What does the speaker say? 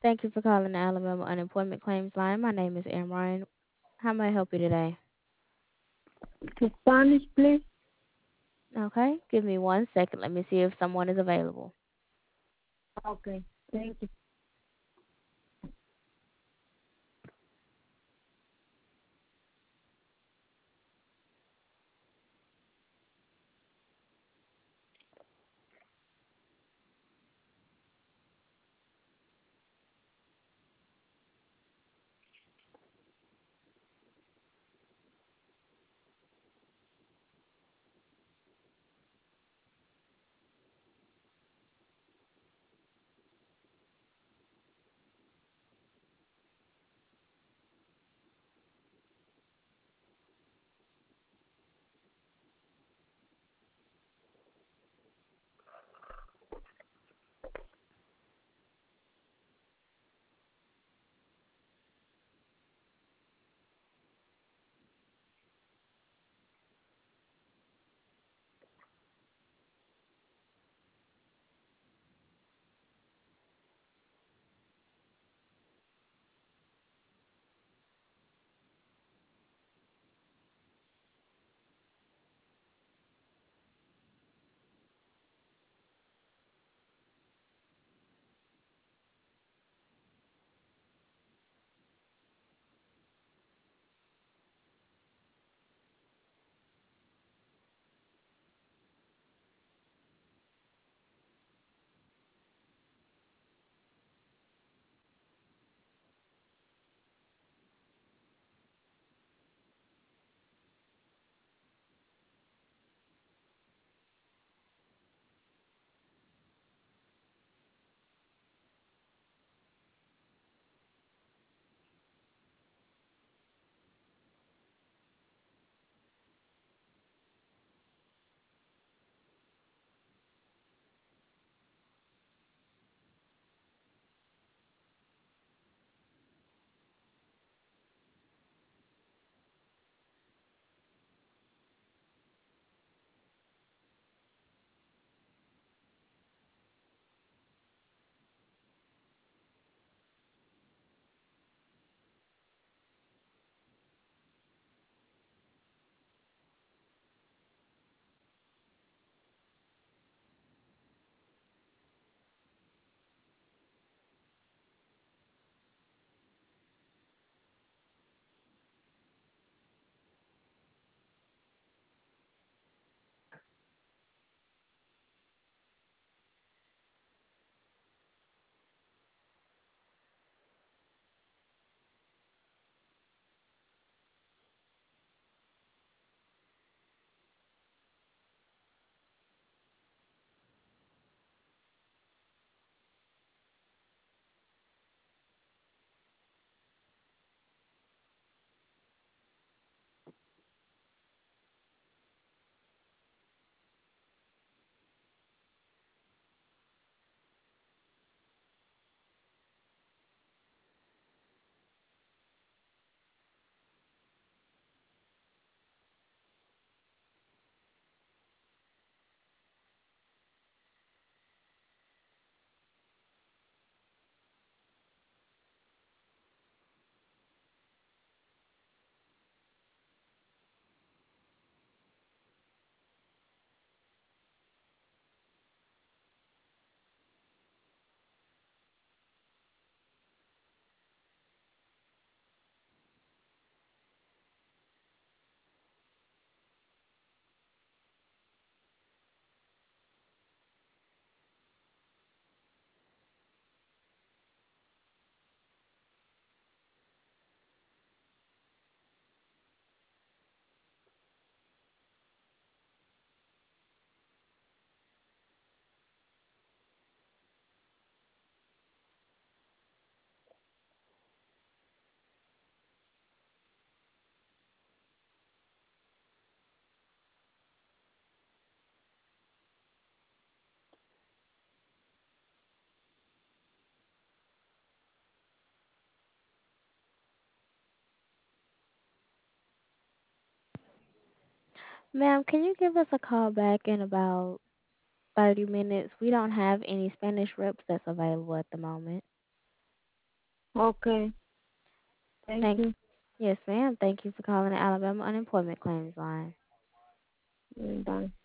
Thank you for calling the Alabama Unemployment Claims Line. My name is Amrine. How may I help you today? Spanish, please. Okay, give me 1 second. Let me see if someone is available. Okay, thank you. Ma'am, can you give us a call back in about 30 minutes? We don't have any Spanish reps that's available at the moment. Okay. Thank Thank you. Yes, ma'am. Thank you for calling the Alabama Unemployment Claims Line. Bye.